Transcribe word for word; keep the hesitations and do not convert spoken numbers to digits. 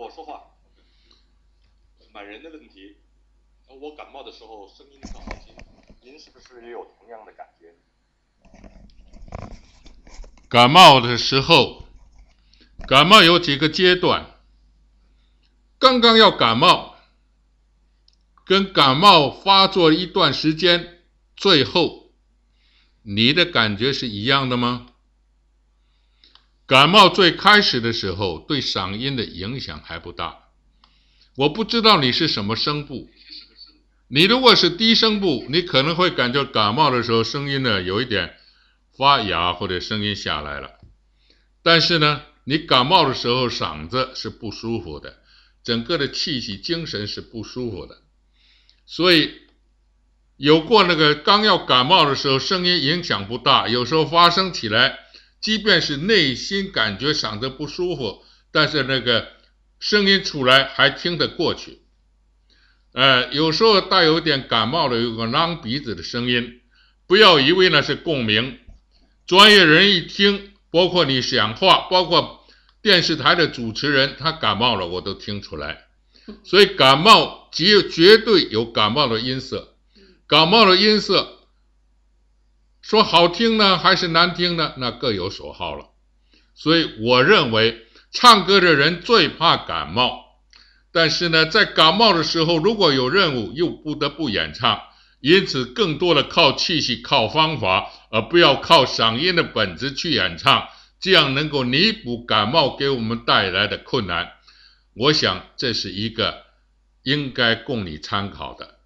我说话，满人的问题。我感冒的时候声音很好听，您是不是也有同样的感觉？ 感冒的时候，感冒有几个阶段。刚刚要感冒，跟感冒发作一段时间，最后你的感觉是一样的吗？感冒最开始的时候，对嗓音的影响还不大。我不知道你是什么声部，你如果是低声部，你可能会感觉感冒的时候声音呢有一点发哑或者声音下来了。但是呢，你感冒的时候嗓子是不舒服的，整个的气息精神是不舒服的。所以有过那个刚要感冒的时候声音影响不大，有时候发生起来，即便是内心感觉嗓子不舒服，但是那个声音出来还听得过去。呃，有时候带有一点感冒的，有个囔鼻子的声音，不要以为那是共鸣。专业人一听，包括你讲话，包括电视台的主持人，他感冒了，我都听出来。所以感冒绝绝对有感冒的音色，感冒的音色说好听呢还是难听呢，那各有所好了。所以我认为唱歌的人最怕感冒。但是呢，在感冒的时候，如果有任务，又不得不演唱，因此更多的靠气息、靠方法，而不要靠嗓音的本质去演唱，这样能够弥补感冒给我们带来的困难。我想这是一个应该供你参考的。